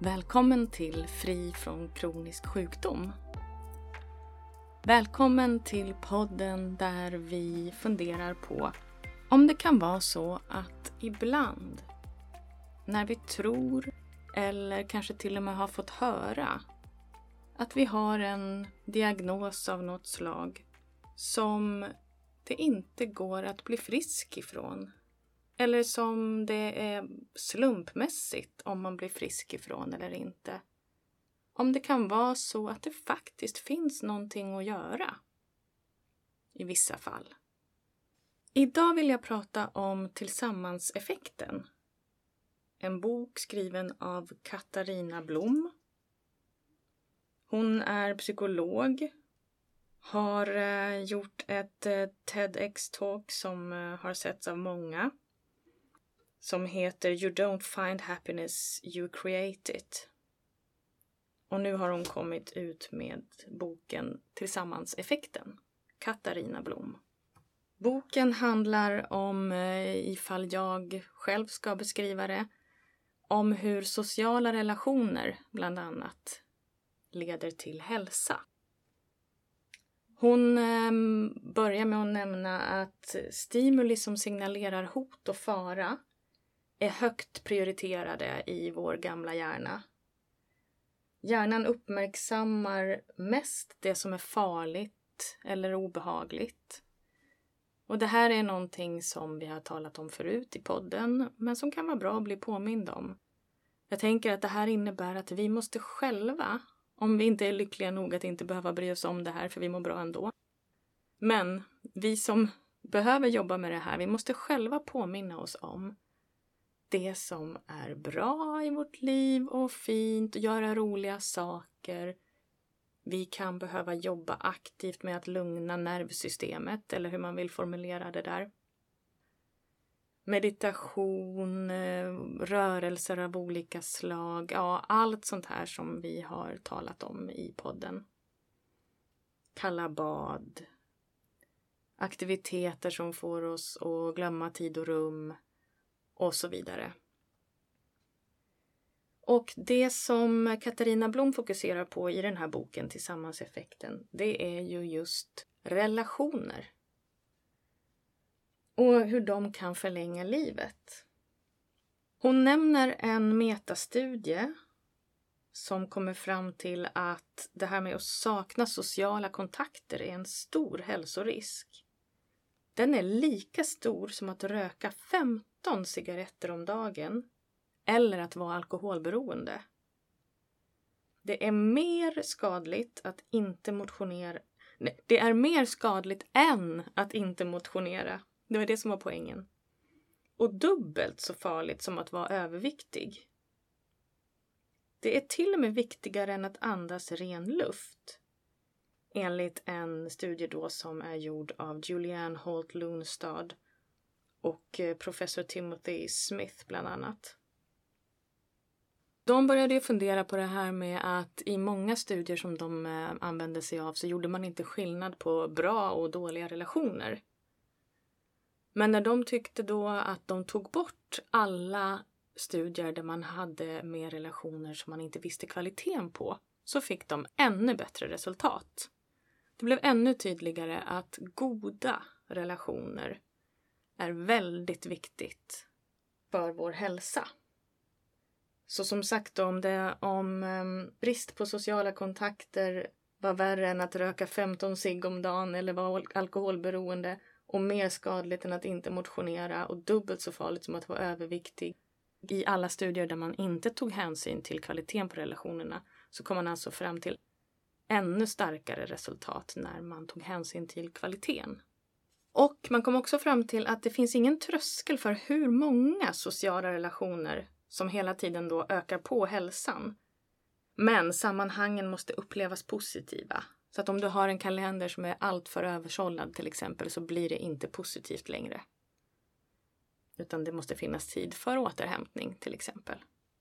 Välkommen till Fri från kronisk sjukdom. Välkommen till podden där vi funderar på om det kan vara så att ibland när vi tror eller kanske till och med har fått höra att vi har en diagnos av något slag som det inte går att bli frisk ifrån. Eller som det är slumpmässigt om man blir frisk ifrån eller inte. Om det kan vara så att det faktiskt finns någonting att göra. I vissa fall. Idag vill jag prata om tillsammanseffekten. En bok skriven av Katarina Blom. Hon är psykolog. Har gjort ett TEDx-talk som har setts av många. Som heter You don't find happiness, you create it. Och nu har hon kommit ut med boken Tillsammanseffekten. Katarina Blom. Boken handlar om, ifall jag själv ska beskriva det, om hur sociala relationer bland annat leder till hälsa. Hon börjar med att nämna att stimuli som signalerar hot och fara är högt prioriterade i vår gamla hjärna. Hjärnan uppmärksammar mest det som är farligt eller obehagligt. Och det här är någonting som vi har talat om förut i podden, men som kan vara bra att bli påmind om. Jag tänker att det här innebär att vi måste själva, om vi inte är lyckliga nog att inte behöva bry oss om det här för vi mår bra ändå. Men vi som behöver jobba med det här, vi måste själva påminna oss om det som är bra i vårt liv och fint och göra roliga saker. Vi kan behöva jobba aktivt med att lugna nervsystemet eller hur man vill formulera det där. Meditation, rörelser av olika slag, ja, allt sånt här som vi har talat om i podden. Kalla bad, aktiviteter som får oss att glömma tid och rum och så vidare. Och det som Katarina Blom fokuserar på i den här boken Tillsammanseffekten, det är ju just relationer. Och hur de kan förlänga livet. Hon nämner en metastudie som kommer fram till att det här med att sakna sociala kontakter är en stor hälsorisk. Den är lika stor som att röka 15 cigaretter om dagen eller att vara alkoholberoende. Det är mer skadligt att inte motionera. Nej, det är mer skadligt än att inte motionera. Det var det som var poängen. Och dubbelt så farligt som att vara överviktig. Det är till och med viktigare än att andas ren luft. Enligt en studie då som är gjord av Julianne Holt-Lunstad och professor Timothy Smith bland annat. De började ju fundera på det här med att i många studier som de använde sig av så gjorde man inte skillnad på bra och dåliga relationer. Men när de tyckte då att de tog bort alla studier där man hade med relationer som man inte visste kvaliteten på, så fick de ännu bättre resultat. Det blev ännu tydligare att goda relationer är väldigt viktigt för vår hälsa. Så som sagt, om brist på sociala kontakter var värre än att röka 15 cigg om dagen eller vara alkoholberoende och mer skadligt än att inte motionera och dubbelt så farligt som att vara överviktig. I alla studier där man inte tog hänsyn till kvaliteten på relationerna så kom man alltså fram till ännu starkare resultat när man tog hänsyn till kvaliteten. Och man kom också fram till att det finns ingen tröskel för hur många sociala relationer som hela tiden då ökar på hälsan. Men sammanhangen måste upplevas positiva. Så att om du har en kalender som är alltför översållad till exempel så blir det inte positivt längre. Utan det måste finnas tid för återhämtning till exempel.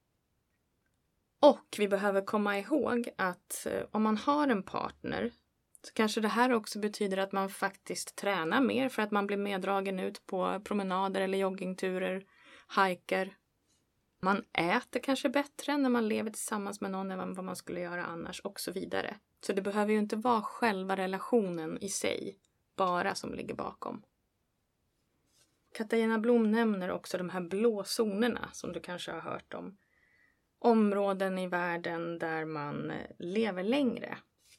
Och vi behöver komma ihåg att om man har en partner så kanske det här också betyder att man faktiskt tränar mer för att man blir meddragen ut på promenader eller joggingturer, hajker. Man äter kanske bättre när man lever tillsammans med någon än vad man skulle göra annars och så vidare. Så det behöver ju inte vara själva relationen i sig bara som ligger bakom. Katarina Blom nämner också de här blå zonerna som du kanske har hört om. Områden i världen där man lever längre.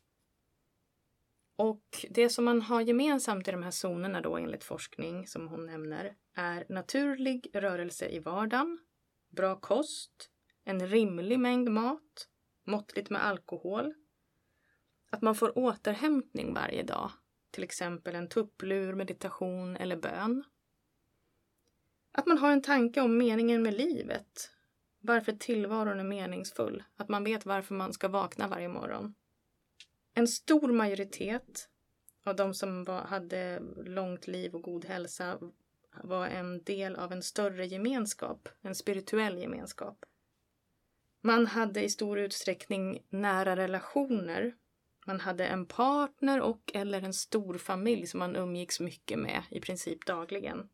Och det som man har gemensamt i de här zonerna då enligt forskning som hon nämner är naturlig rörelse i vardagen, bra kost, en rimlig mängd mat, måttligt med alkohol, att man får återhämtning varje dag, till exempel en tupplur, meditation eller bön. Att man har en tanke om meningen med livet, varför tillvaron är meningsfull, att man vet varför man ska vakna varje morgon. En stor majoritet av de som hade långt liv och god hälsa var en del av en större gemenskap, en spirituell gemenskap. Man hade i stor utsträckning nära relationer. Man hade en partner och eller en stor familj som man umgicks mycket med i princip dagligen.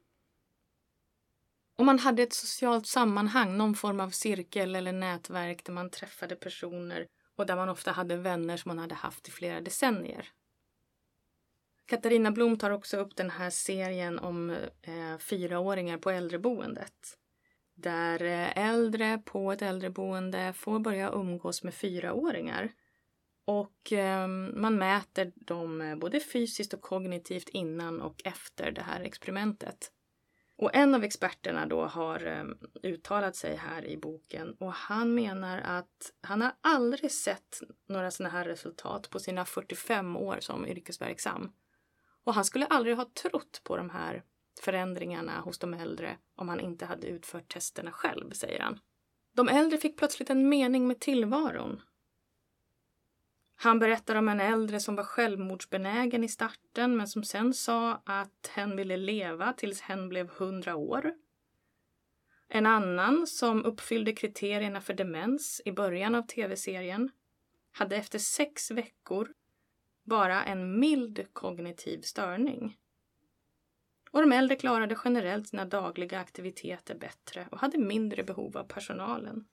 Och man hade ett socialt sammanhang, någon form av cirkel eller nätverk där man träffade personer och där man ofta hade vänner som man hade haft i flera decennier. Katarina Blom tar också upp den här serien om 4-åringar på äldreboendet. Där äldre på ett äldreboende får börja umgås med 4-åringar. Och man mäter dem både fysiskt och kognitivt innan och efter det här experimentet. Och en av experterna då har uttalat sig här i boken och han menar att han har aldrig sett några sådana här resultat på sina 45 år som yrkesverksam. Och han skulle aldrig ha trott på de här förändringarna hos de äldre om han inte hade utfört testerna själv, säger han. De äldre fick plötsligt en mening med tillvaron. Han berättar om en äldre som var självmordsbenägen i starten men som sen sa att hen ville leva tills hen blev 100 år. En annan som uppfyllde kriterierna för demens i början av tv-serien hade efter 6 veckor bara en mild kognitiv störning. Och de äldre klarade generellt sina dagliga aktiviteter bättre och hade mindre behov av personalen.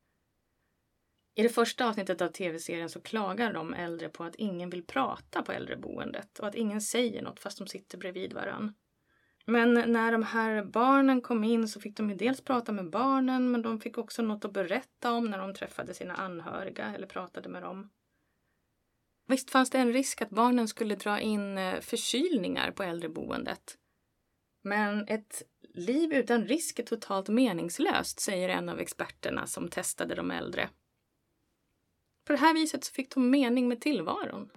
I det första avsnittet av tv-serien så klagar de äldre på att ingen vill prata på äldreboendet och att ingen säger något fast de sitter bredvid varann. Men när de här barnen kom in så fick de ju dels prata med barnen men de fick också något att berätta om när de träffade sina anhöriga eller pratade med dem. Visst fanns det en risk att barnen skulle dra in förkylningar på äldreboendet. Men ett liv utan risk är totalt meningslöst, säger en av experterna som testade de äldre. På det här viset så fick de mening med tillvaron.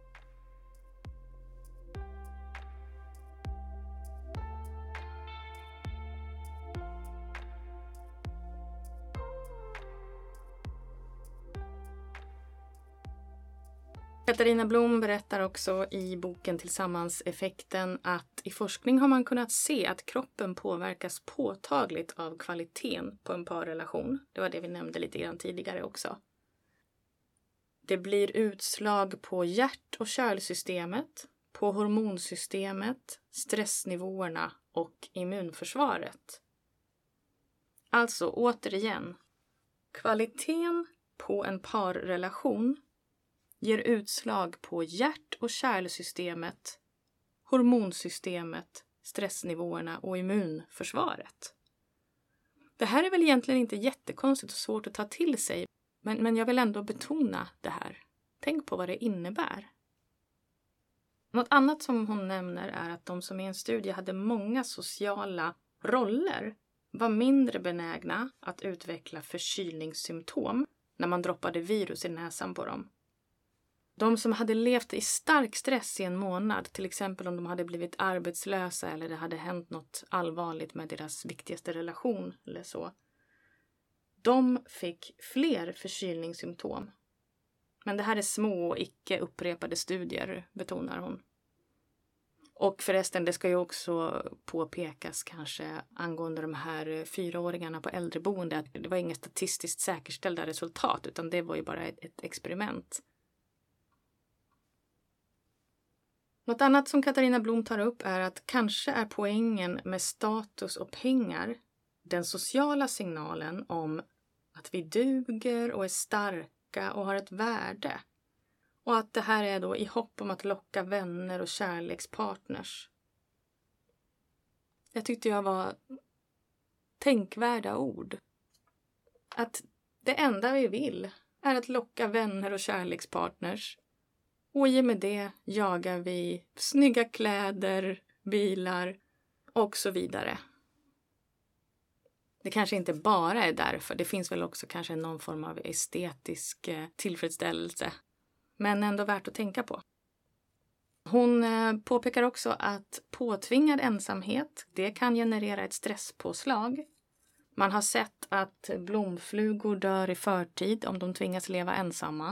Katarina Blom berättar också i boken Tillsammans-effekten att i forskning har man kunnat se att kroppen påverkas påtagligt av kvaliteten på en parrelation. Det var det vi nämnde lite grann tidigare också. Det blir utslag på hjärt- och kärlsystemet, på hormonsystemet, stressnivåerna och immunförsvaret. Alltså återigen, kvaliteten på en parrelation ger utslag på hjärt- och kärlsystemet, hormonsystemet, stressnivåerna och immunförsvaret. Det här är väl egentligen inte jättekonstigt och svårt att ta till sig, men jag vill ändå betona det här. Tänk på vad det innebär. Något annat som hon nämner är att de som i en studie hade många sociala roller var mindre benägna att utveckla förkylningssymptom när man droppade virus i näsan på dem. De som hade levt i stark stress i en månad, till exempel om de hade blivit arbetslösa eller det hade hänt något allvarligt med deras viktigaste relation eller så, de fick fler förkylningssymptom. Men det här är små och icke upprepade studier, betonar hon. Och förresten, det ska ju också påpekas kanske angående de här 4-åringarna på äldreboende att det var inga statistiskt säkerställda resultat utan det var ju bara ett experiment. Något annat som Katarina Blom tar upp är att kanske är poängen med status och pengar den sociala signalen om att vi duger och är starka och har ett värde. Och att det här är då i hopp om att locka vänner och kärlekspartners. Jag tyckte jag var tänkvärda ord. Att det enda vi vill är att locka vänner och kärlekspartners. Och i och med det jagar vi snygga kläder, bilar och så vidare. Det kanske inte bara är därför. Det finns väl också kanske någon form av estetisk tillfredsställelse. Men ändå värt att tänka på. Hon påpekar också att påtvingad ensamhet, det kan generera ett stresspåslag. Man har sett att blomflugor dör i förtid om de tvingas leva ensamma.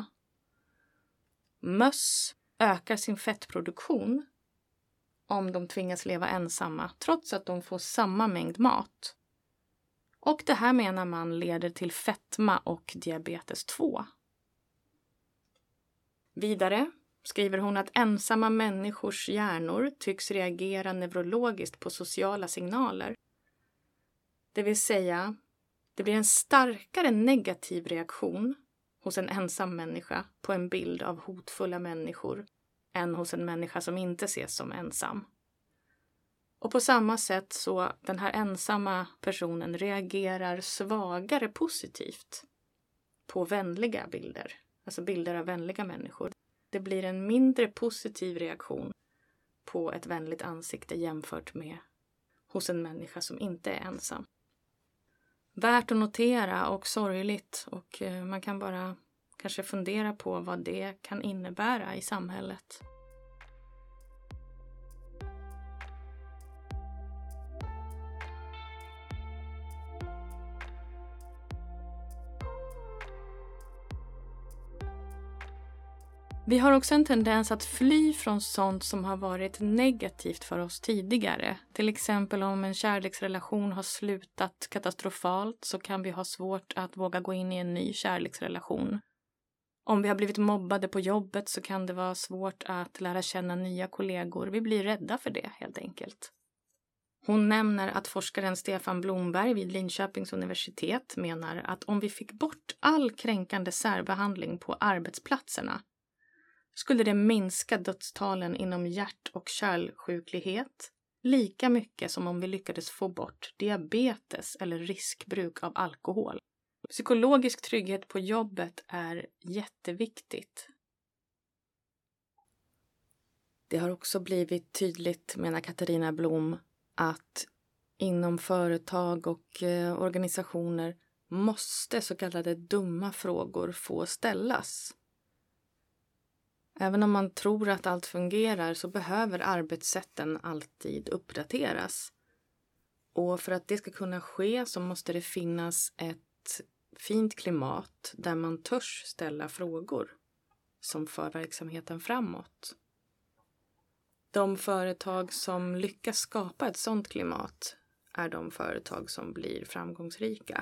Möss ökar sin fettproduktion om de tvingas leva ensamma, trots att de får samma mängd mat. Och det här menar man leder till fetma och diabetes 2. Vidare skriver hon att ensamma människors hjärnor tycks reagera neurologiskt på sociala signaler. Det vill säga, det blir en starkare negativ reaktion hos en ensam människa på en bild av hotfulla människor än hos en människa som inte ses som ensam. Och på samma sätt så den här ensamma personen reagerar svagare positivt på vänliga bilder. Alltså bilder av vänliga människor. Det blir en mindre positiv reaktion på ett vänligt ansikte jämfört med hos en människa som inte är ensam. Värt att notera och sorgligt, och man kan bara kanske fundera på vad det kan innebära i samhället. Vi har också en tendens att fly från sånt som har varit negativt för oss tidigare. Till exempel om en kärleksrelation har slutat katastrofalt så kan vi ha svårt att våga gå in i en ny kärleksrelation. Om vi har blivit mobbade på jobbet så kan det vara svårt att lära känna nya kollegor. Vi blir rädda för det helt enkelt. Hon nämner att forskaren Stefan Blomberg vid Linköpings universitet menar att om vi fick bort all kränkande särbehandling på arbetsplatserna skulle det minska dödstalen inom hjärt- och kärlsjuklighet lika mycket som om vi lyckades få bort diabetes eller riskbruk av alkohol. Psykologisk trygghet på jobbet är jätteviktigt. Det har också blivit tydligt, menar Katarina Blom, att inom företag och organisationer måste så kallade dumma frågor få ställas. Även om man tror att allt fungerar så behöver arbetssätten alltid uppdateras. Och för att det ska kunna ske så måste det finnas ett fint klimat där man törs ställa frågor som för verksamheten framåt. De företag som lyckas skapa ett sådant klimat är de företag som blir framgångsrika.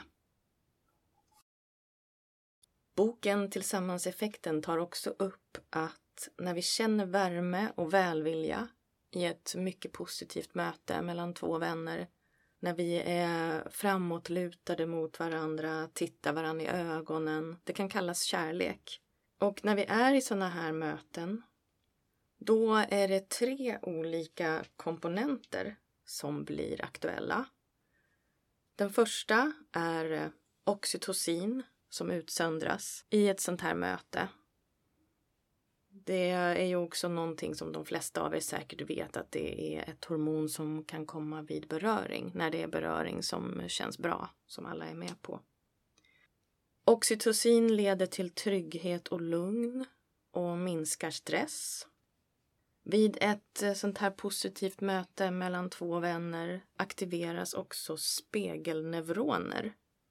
Boken Tillsammanseffekten tar också upp att när vi känner värme och välvilja i ett mycket positivt möte mellan två vänner, när vi är framåtlutade mot varandra, tittar varandra i ögonen, det kan kallas kärlek. Och när vi är i sådana här möten, då är det 3 olika komponenter som blir aktuella. Den första är oxytocin som utsöndras i ett sånt här möte. Det är ju också någonting som de flesta av er säkert vet, att det är ett hormon som kan komma vid beröring. När det är beröring som känns bra, som alla är med på. Oxytocin leder till trygghet och lugn och minskar stress. Vid ett sånt här positivt möte mellan 2 vänner aktiveras också spegelneuroner.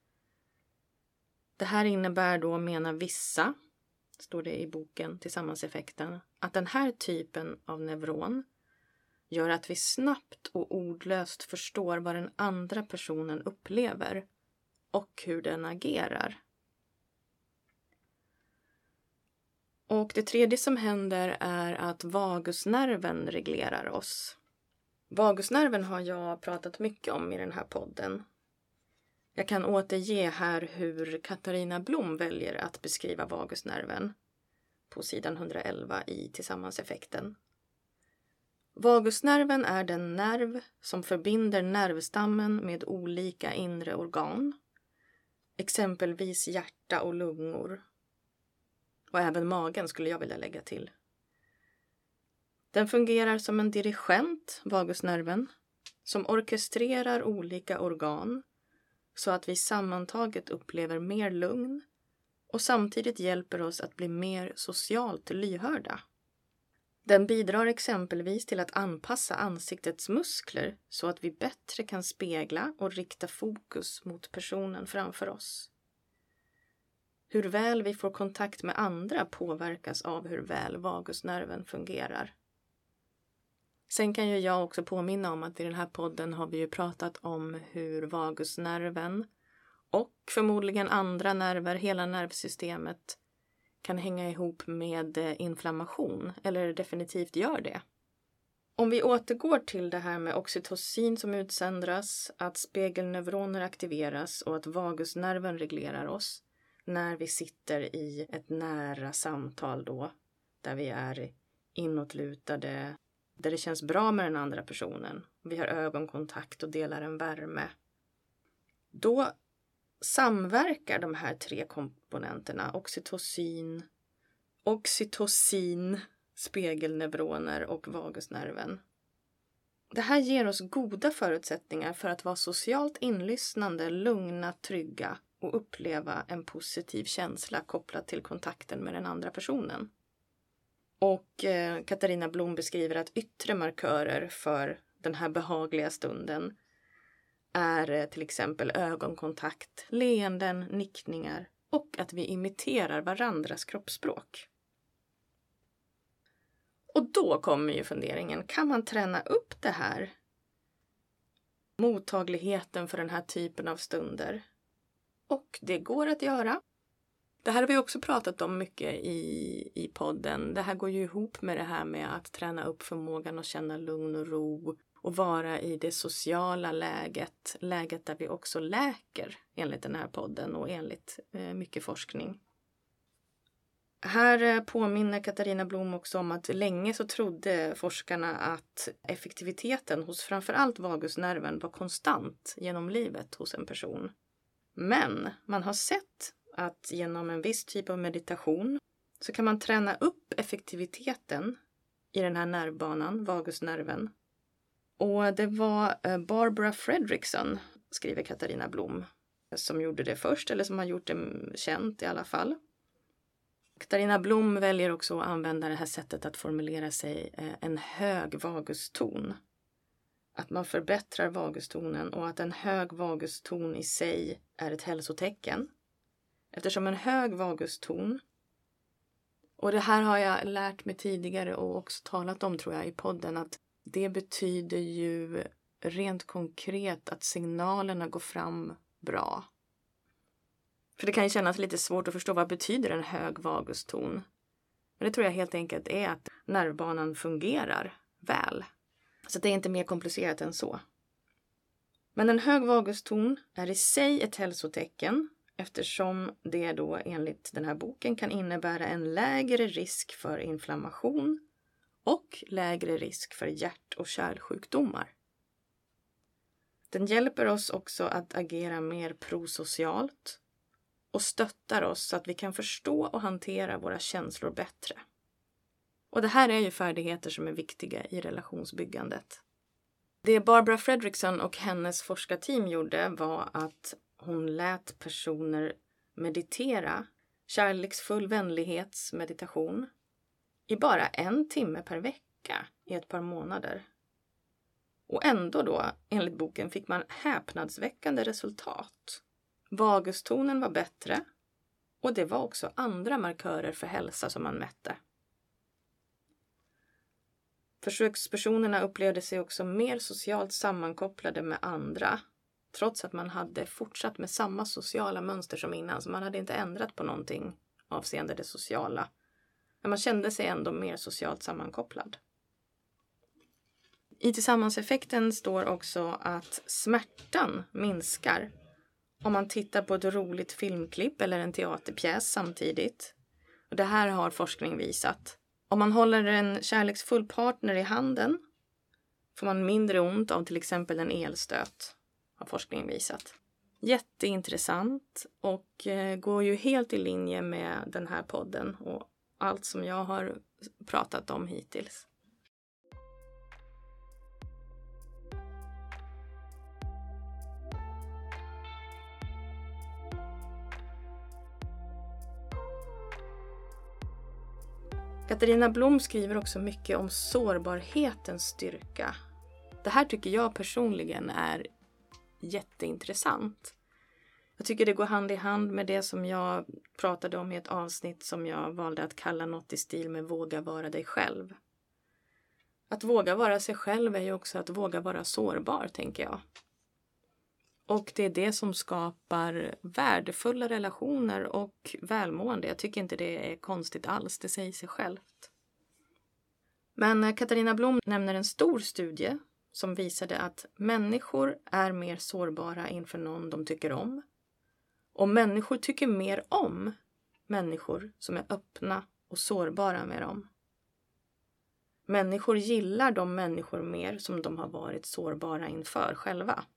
Det här innebär då, menar vissa, står det i boken Tillsammanseffekten, att den här typen av neuron gör att vi snabbt och ordlöst förstår vad den andra personen upplever och hur den agerar. Och det tredje som händer är att vagusnerven reglerar oss. Vagusnerven har jag pratat mycket om i den här podden. Jag kan återge här hur Katarina Blom väljer att beskriva vagusnerven på sidan 111 i Tillsammanseffekten. Vagusnerven är den nerv som förbinder nervstammen med olika inre organ, exempelvis hjärta och lungor. Och även magen skulle jag vilja lägga till. Den fungerar som en dirigent, vagusnerven, som orkestrerar olika organ så att vi sammantaget upplever mer lugn och samtidigt hjälper oss att bli mer socialt lyhörda. Den bidrar exempelvis till att anpassa ansiktets muskler så att vi bättre kan spegla och rikta fokus mot personen framför oss. Hur väl vi får kontakt med andra påverkas av hur väl vagusnerven fungerar. Sen kan ju jag också påminna om att i den här podden har vi ju pratat om hur vagusnerven och förmodligen andra nerver, hela nervsystemet, kan hänga ihop med inflammation, eller definitivt gör det. Om vi återgår till det här med oxytocin som utsöndras, att spegelneuroner aktiveras och att vagusnerven reglerar oss när vi sitter i ett nära samtal då, där vi är inåtlutade, där det känns bra med den andra personen. Vi har ögonkontakt och delar en värme. Då samverkar de här 3 komponenterna, oxytocin, spegelneuroner och vagusnerven. Det här ger oss goda förutsättningar för att vara socialt inlyssnande, lugna, trygga och uppleva en positiv känsla kopplad till kontakten med den andra personen. Och Katarina Blom beskriver att yttre markörer för den här behagliga stunden är till exempel ögonkontakt, leenden, nickningar och att vi imiterar varandras kroppsspråk. Och då kommer ju funderingen, kan man träna upp det här? Mottagligheten för den här typen av stunder. Och det går att göra. Det här har vi också pratat om mycket i podden. Det här går ju ihop med det här med att träna upp förmågan att känna lugn och ro och vara i det sociala läget där vi också läker enligt den här podden och enligt mycket forskning. Här påminner Katarina Blom också om att länge så trodde forskarna att effektiviteten hos framförallt vagusnerven var konstant genom livet hos en person. Men man har sett att genom en viss typ av meditation så kan man träna upp effektiviteten i den här nervbanan, vagusnerven. Och det var Barbara Fredrickson, skriver Katarina Blom, som gjorde det först, eller som har gjort det känt i alla fall. Katarina Blom väljer också att använda det här sättet att formulera sig en hög vaguston. Att man förbättrar vagustonen och att en hög vaguston i sig är ett hälsotecken. Eftersom en hög vaguston, och det här har jag lärt mig tidigare och också talat om tror jag i podden, att det betyder ju rent konkret att signalerna går fram bra. För det kan ju kännas lite svårt att förstå vad betyder en hög vaguston. Men det tror jag helt enkelt är att nervbanan fungerar väl. Så det är inte mer komplicerat än så. Men en hög vaguston är i sig ett hälsotecken eftersom det då enligt den här boken kan innebära en lägre risk för inflammation och lägre risk för hjärt- och kärlsjukdomar. Den hjälper oss också att agera mer prosocialt och stöttar oss så att vi kan förstå och hantera våra känslor bättre. Och det här är ju färdigheter som är viktiga i relationsbyggandet. Det Barbara Fredrickson och hennes forskarteam gjorde var att hon lät personer meditera, kärleksfull vänlighetsmeditation, i bara 1 timme per vecka i ett par månader. Och ändå då, enligt boken, fick man häpnadsväckande resultat. Vagustonen var bättre och det var också andra markörer för hälsa som man mätte. Försökspersonerna upplevde sig också mer socialt sammankopplade med andra, trots att man hade fortsatt med samma sociala mönster som innan, så man hade inte ändrat på någonting avseende det sociala. Men man kände sig ändå mer socialt sammankopplad. I tillsammanseffekten står också att smärtan minskar om man tittar på ett roligt filmklipp eller en teaterpjäs samtidigt. Och det här har forskning visat. Om man håller en kärleksfull partner i handen får man mindre ont av till exempel en elstöt, har forskningen visat. Jätteintressant och går ju helt i linje med den här podden och allt som jag har pratat om hittills. Katarina Blom skriver också mycket om sårbarhetens styrka. Det här tycker jag personligen är jätteintressant. Jag tycker det går hand i hand med det som jag pratade om i ett avsnitt som jag valde att kalla något i stil med våga vara dig själv. Att våga vara sig själv är ju också att våga vara sårbar, tänker jag. Och det är det som skapar värdefulla relationer och välmående. Jag tycker inte det är konstigt alls, det säger sig självt. Men Katarina Blom nämner en stor studie som visade att människor är mer sårbara inför någon de tycker om. Och människor tycker mer om människor som är öppna och sårbara med dem. Människor gillar de människor mer som de har varit sårbara inför själva.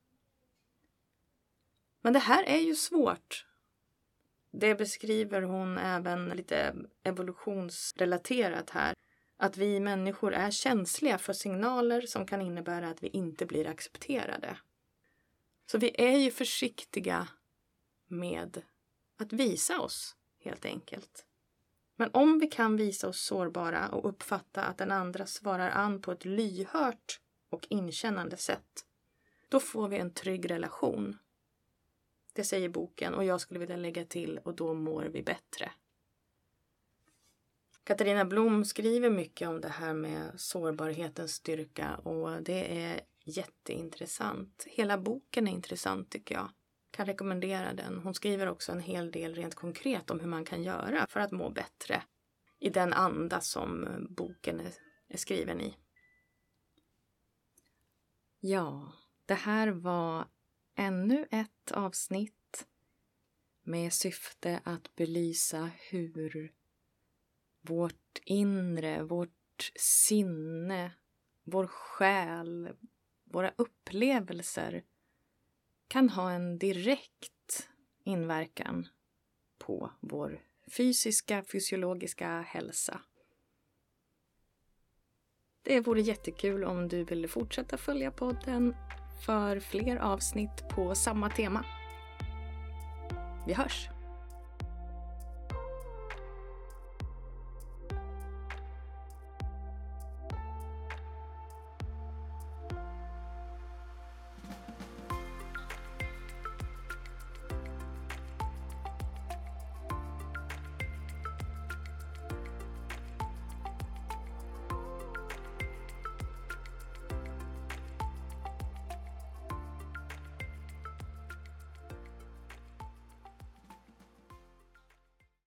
Men det här är ju svårt. Det beskriver hon även lite evolutionsrelaterat här. Att vi människor är känsliga för signaler som kan innebära att vi inte blir accepterade. Så vi är ju försiktiga med att visa oss, helt enkelt. Men om vi kan visa oss sårbara och uppfatta att den andra svarar an på ett lyhört och inkännande sätt, då får vi en trygg relation. Det säger boken och jag skulle vilja lägga till och då mår vi bättre. Katarina Blom skriver mycket om det här med sårbarhetens styrka och det är jätteintressant. Hela boken är intressant tycker jag. Kan rekommendera den. Hon skriver också en hel del rent konkret om hur man kan göra för att må bättre i den anda som boken är skriven i. Ja, det här var ännu ett avsnitt med syfte att belysa hur vårt inre, vårt sinne, vår själ, våra upplevelser kan ha en direkt inverkan på vår fysiska, fysiologiska hälsa. Det vore jättekul om du ville fortsätta följa podden för fler avsnitt på samma tema. Vi hörs!